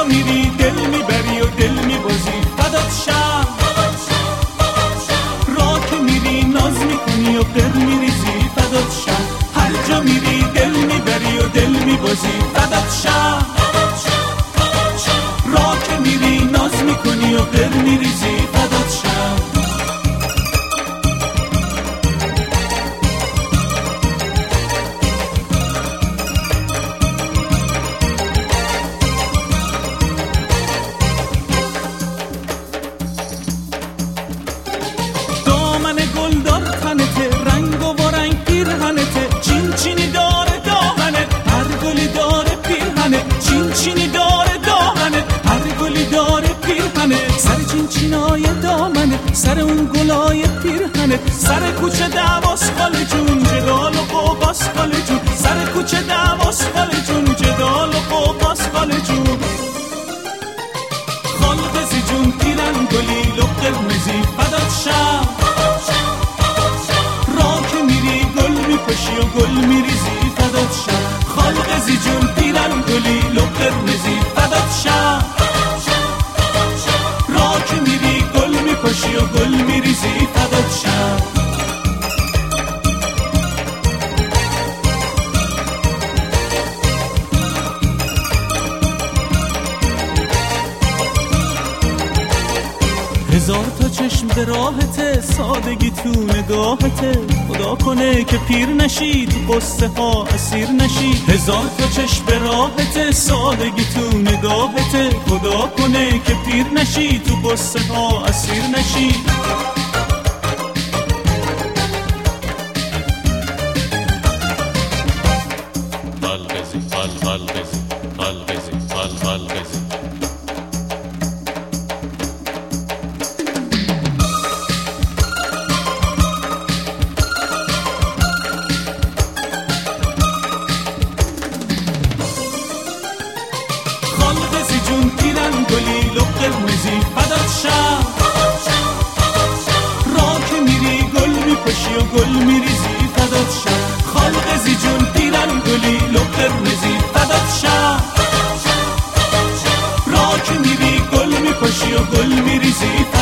میری دل میبری و دل میبازی فدات شم. راه که میری ناز میکنی و قر میریزی فدات شم. هر جا میری دل میبری و دل میبازی فدات شم. راه که میری ناز میکنی و قر میریزی فدات شم. دامن گلدار تنته رنگ و رنگ پیرهنته چین چینی داره دامنه هر گلی داره پیرهنه چین چینی داره دامنه هر گلی داره پیرهنه سر چین چینای دامنه سر اون گلای پیرهنه سر کوچه دواس خاله جون جدال و قوقاس خاله جون سر کوچه دواس خاله جون جدال و قوقاس خاله جون خالقزی جون پیرن گلی و قرمزی فدات شم. پشی و گل میریزی فدات شم. خالقزی جون پیرن گلی و قرمزی فدات شم. راه که میری گل میپاشی و گل میریزی فدات شم. هزار تا چشم به راهته سادگی تو نگاهته خدا کنه که پیر نشی تو قصه ها اسیر نشی. هزار تا چشم به راهته سادگی تو نگاهته خدا کنه که پیر نشی تو قصه ها اسیر نشی. خالقزی خالقزی خالقزی خالقزی خالقزی جون پیرن گلی و قرمزی فدات شم. راه که میری گل میپاشی و گل میریزی فدات شم. خالقزی جون پیرن گلی و قرمزی فدات شم. راه که میری گل میپاشی و گل میریزی